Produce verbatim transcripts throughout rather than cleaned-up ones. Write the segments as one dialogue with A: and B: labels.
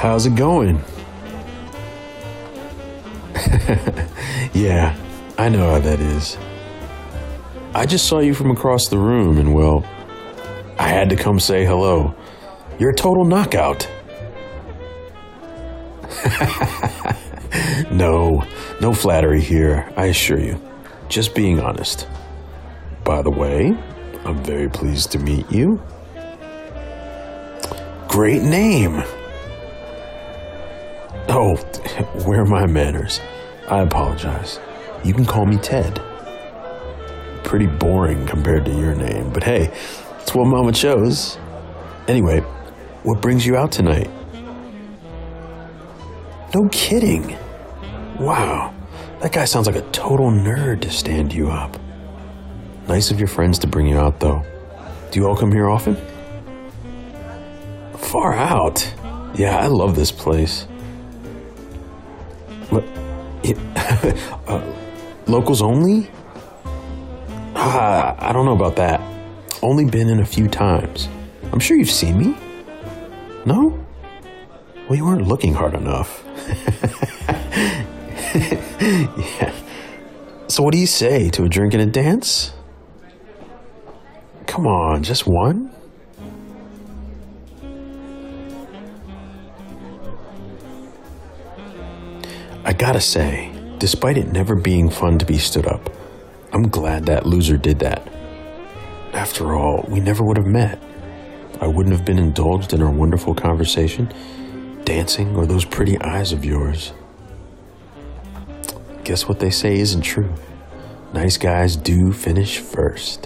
A: How's it going? Yeah, I know how that is. I just saw you from across the room and, well, I had to come say hello. You're a total knockout. No, no flattery here, I assure you. Just being honest. By the way, I'm very pleased to meet you. Great name. Oh, where are my manners? I apologize. You can call me Ted. Pretty boring compared to your name, but hey, it's what Mama chose. Anyway, what brings you out tonight? No kidding. Wow, that guy sounds like a total nerd to stand you up. Nice of your friends to bring you out, though. Do you all come here often? Far out. Yeah, I love this place. What? uh, locals only? Ah, I don't know about that. Only been in a few times. I'm sure you've seen me. No? Well, you weren't looking hard enough. Yeah. So what do you say to a drink and a dance? Come on, just one? I gotta say, despite it never being fun to be stood up, I'm glad that loser did that. After all, we never would have met. I wouldn't have been indulged in our wonderful conversation, dancing, or those pretty eyes of yours. Guess what they say isn't true. Nice guys do finish first.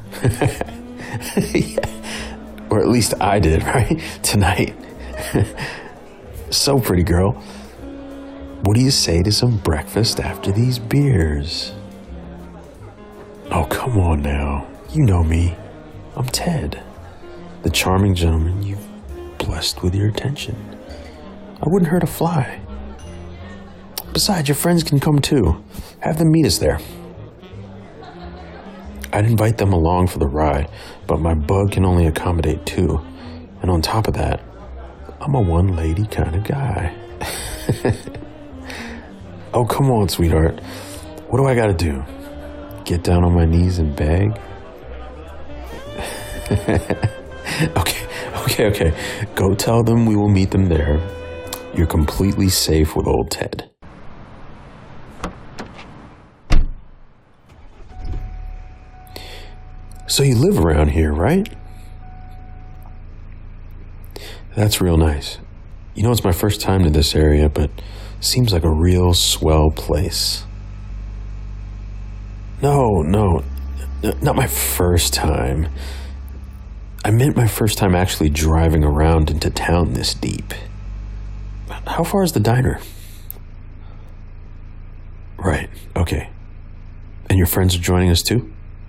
A: Yeah. Or at least I did, right? Tonight. So, pretty girl, what do you say to some breakfast after these beers? Oh, come on now. You know me. I'm Ted, the charming gentleman you've blessed with your attention. I wouldn't hurt a fly. Besides, your friends can come too. Have them meet us there. I'd invite them along for the ride, but my bug can only accommodate two. And on top of that, I'm a one-lady kind of guy. Oh, come on, sweetheart. What do I gotta do? Get down on my knees and beg? Okay, okay, okay. Go tell them we will meet them there. You're completely safe with old Ted. So you live around here, right? That's real nice. You know, it's my first time to this area, but seems like a real swell place. No, no, n- not my first time. I meant my first time actually driving around into town this deep. How far is the diner? Right, okay. And your friends are joining us too?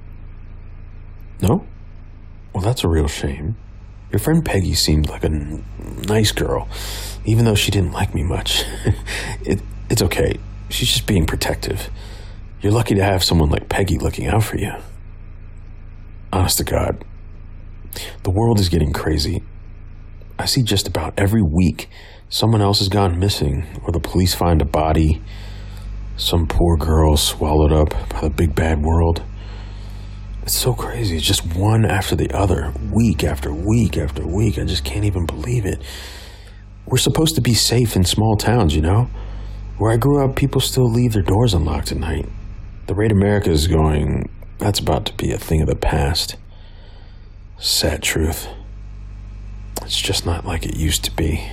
A: No? Well, that's a real shame. Your friend Peggy seemed like a n- nice girl, even though she didn't like me much. it, it's okay. She's just being protective. You're lucky to have someone like Peggy looking out for you. Honest to God, the world is getting crazy. I see just about every week someone else has gone missing, or the police find a body, some poor girl swallowed up by the big bad world. It's so crazy. It's just one after the other, week after week after week. I just can't even believe it. We're supposed to be safe in small towns, you know? Where I grew up, people still leave their doors unlocked at night. The rate America is going, that's about to be a thing of the past. Sad truth. It's just not like it used to be.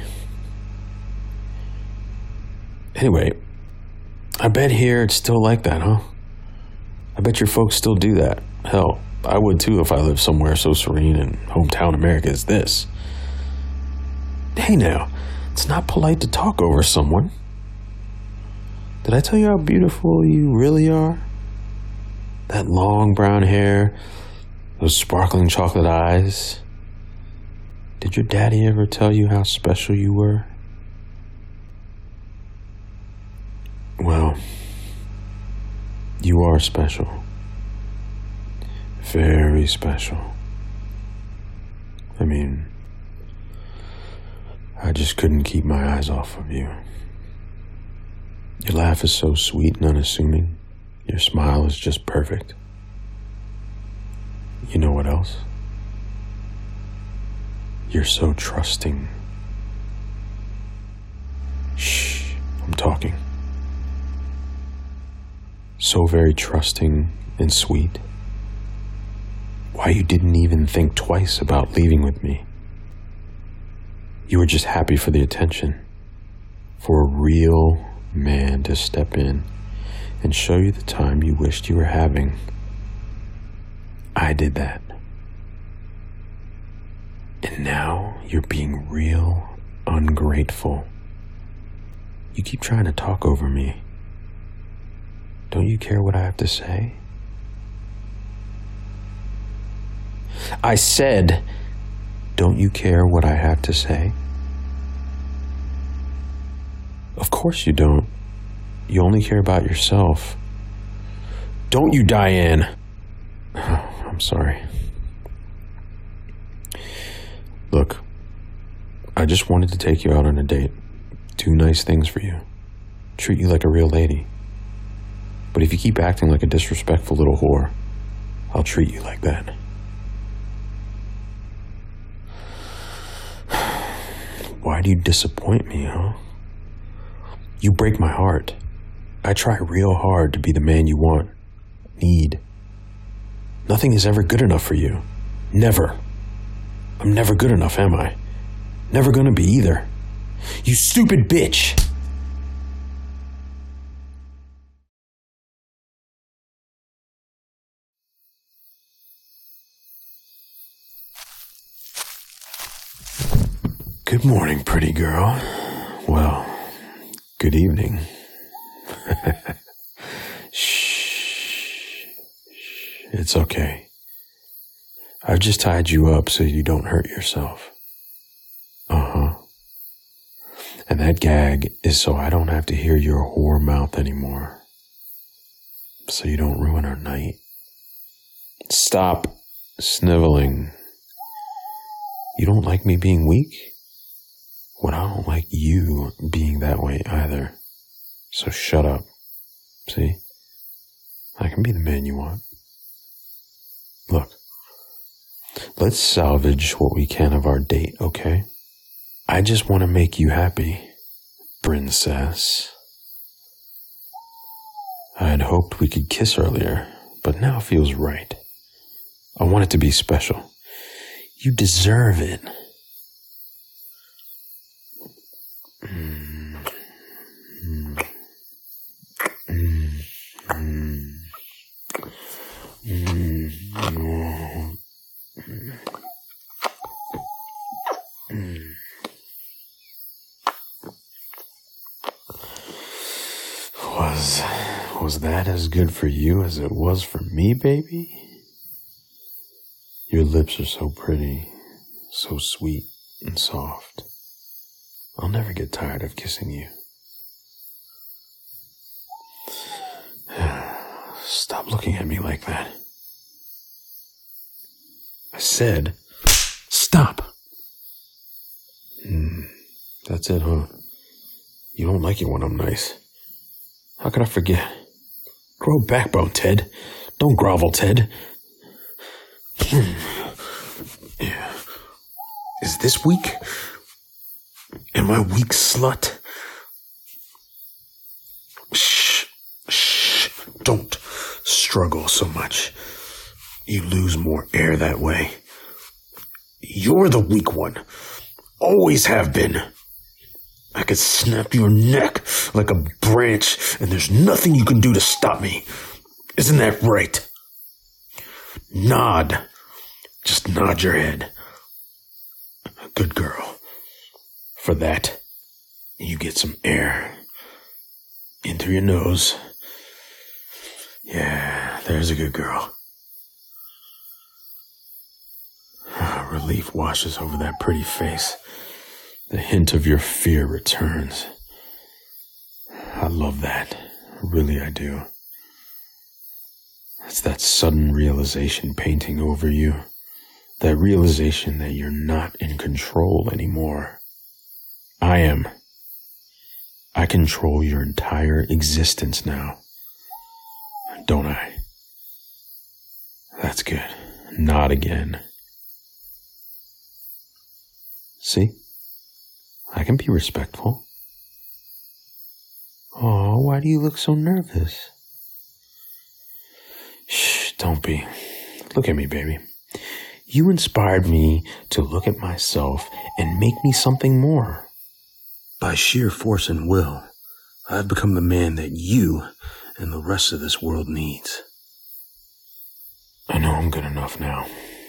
A: Anyway, I bet here it's still like that, huh? I bet your folks still do that. Hell, I would too if I lived somewhere so serene and hometown America as this. Hey now, it's not polite to talk over someone. Did I tell you how beautiful you really are? That long brown hair, those sparkling chocolate eyes. Did your daddy ever tell you how special you were? Well, you are special. Very special. I mean, I I just couldn't keep my eyes off of you. Your laugh is so sweet and unassuming. Your smile is just perfect. You know what else? You're so trusting. Shh, I'm talking. So very trusting and sweet. Why you didn't even think twice about leaving with me. You were just happy for the attention, for a real man to step in and show you the time you wished you were having. I did that. And now you're being real ungrateful. You keep trying to talk over me. Don't you care what I have to say? I said, don't you care what I have to say? Of course you don't. You only care about yourself. Don't you, Diane? Oh, I'm sorry. Look, I just wanted to take you out on a date. Do nice things for you. Treat you like a real lady. But if you keep acting like a disrespectful little whore, I'll treat you like that. Why do you disappoint me, huh? You break my heart. I try real hard to be the man you want, need. Nothing is ever good enough for you. Never. I'm never good enough, am I? Never gonna be either. You stupid bitch! Good morning, pretty girl. Well, good evening. Shh. It's okay. I've just tied you up so you don't hurt yourself. Uh-huh. And that gag is so I don't have to hear your whore mouth anymore. So you don't ruin our night. Stop sniveling. You don't like me being weak? Well, I don't like you being that way either. So shut up. See? I can be the man you want. Look, let's salvage what we can of our date, okay? I just want to make you happy, princess. I had hoped we could kiss earlier, but now it feels right. I want it to be special. You deserve it. Mm. Mm. Mm. Mm. Mm. Mm. Was, was that as good for you as it was for me, baby? Your lips are so pretty, so sweet and soft. I'll never get tired of kissing you. Stop looking at me like that. I said, stop. Mm, that's it, huh? You don't like it when I'm nice. How could I forget? Grow a backbone, Ted. Don't grovel, Ted. Yeah. Is this weak? Am I weak, slut? Shh. Shh. Don't struggle so much. You lose more air that way. You're the weak one. Always have been. I could snap your neck like a branch, and there's nothing you can do to stop me. Isn't that right? Nod. Just nod your head. Good girl. For that, you get some air in through your nose. Yeah, there's a good girl. Relief washes over that pretty face. The hint of your fear returns. I love that. Really, I do. It's that sudden realization painting over you. That realization that you're not in control anymore. I am. I control your entire existence now. Don't I? That's good. Not again. See? I can be respectful. Oh, why do you look so nervous? Shh, don't be. Look at me, baby. You inspired me to look at myself and make me something more. By sheer force and will, I've become the man that you and the rest of this world needs. I know I'm good enough now.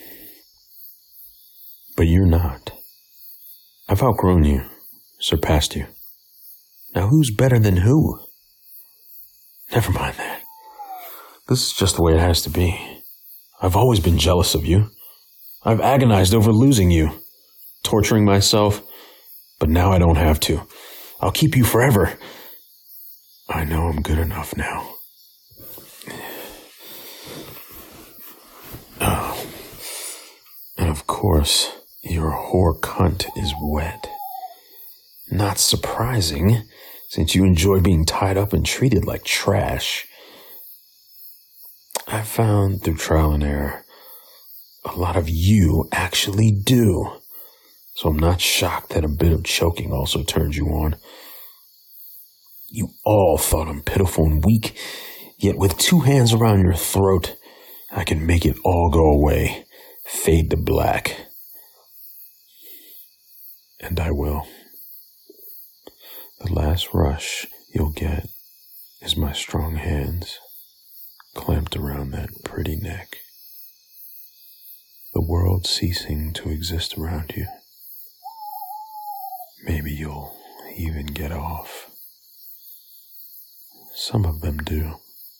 A: But you're not. I've outgrown you, surpassed you. Now who's better than who? Never mind that. This is just the way it has to be. I've always been jealous of you. I've agonized over losing you, torturing myself, but now I don't have to. I'll keep you forever. I know I'm good enough now. Oh. And of course, your whore cunt is wet. Not surprising, since you enjoy being tied up and treated like trash. I've found through trial and error, a lot of you actually do. So I'm not shocked that a bit of choking also turns you on. You all thought I'm pitiful and weak, yet with two hands around your throat, I can make it all go away, fade to black. And I will. The last rush you'll get is my strong hands clamped around that pretty neck. The world ceasing to exist around you. Maybe you'll even get off. Some of them do.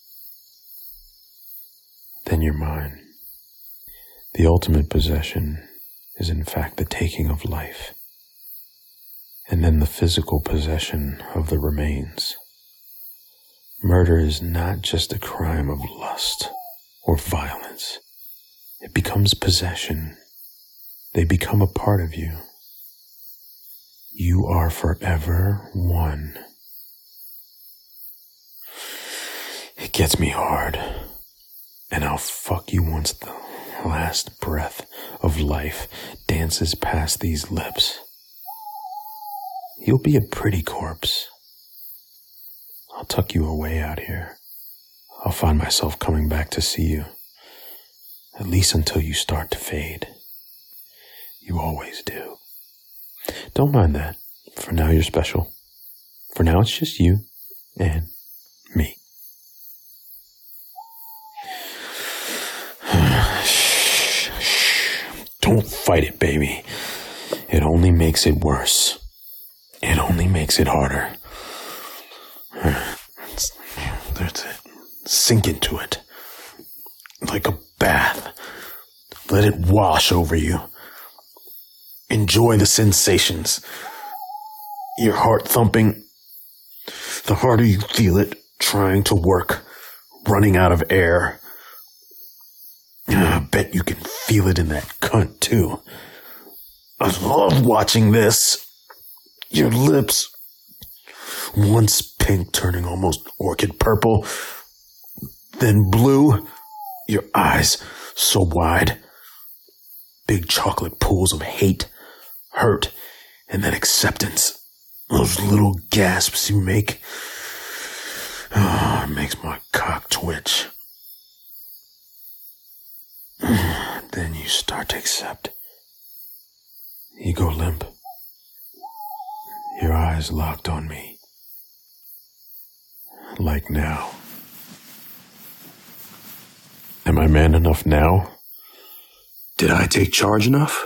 A: Then you're mine. The ultimate possession is in fact the taking of life, and then the physical possession of the remains. Murder is not just a crime of lust or violence. It becomes possession. They become a part of you. You are forever one. It gets me hard, and I'll fuck you once the last breath of life dances past these lips. You'll be a pretty corpse. I'll tuck you away out here. I'll find myself coming back to see you, at least until you start to fade. You always do. Don't mind that. For now, you're special. For now, it's just you and me. Shh, shh. Don't fight it, baby. It only makes it worse. It only makes it harder. That's it. Sink into it. Like a bath. Let it wash over you. Enjoy the sensations. Your heart thumping. The harder you feel it, trying to work, running out of air. I bet you can feel it in that cunt, too. I love watching this. Your lips, once pink turning almost orchid purple, then blue, your eyes so wide. Big chocolate pools of hate, hurt, and then acceptance. Those little gasps you make. Oh, it makes my cock twitch. Then you start to accept. You go limp. Your eyes locked on me. Like now. Am I man enough now? Did I take charge enough?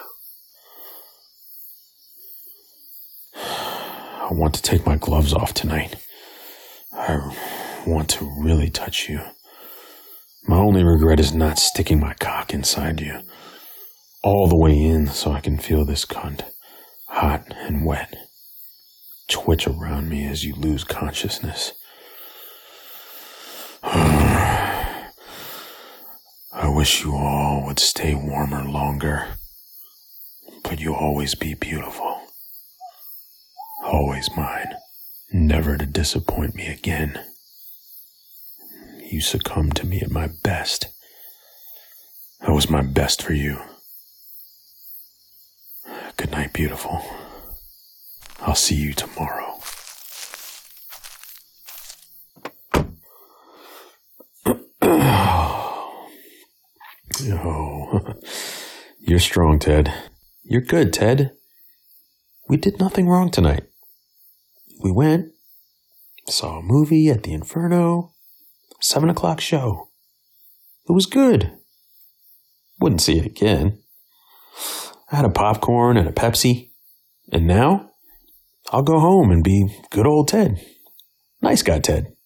A: I want to take my gloves off tonight. I want to really touch you. My only regret is not sticking my cock inside you. All the way in so I can feel this cunt, hot and wet, twitch around me as you lose consciousness. I wish you all would stay warmer longer, but you'll always be beautiful. always mine, never to disappoint me again. You succumbed to me at my best. I was my best for you. Good night, beautiful. I'll see you tomorrow. Oh, you're strong, Ted. You're good, Ted. We did nothing wrong tonight. We went, saw a movie at the Inferno, seven o'clock show. It was good. Wouldn't see it again. I had a popcorn and a Pepsi, and now I'll go home and be good old Ted. Nice guy, Ted.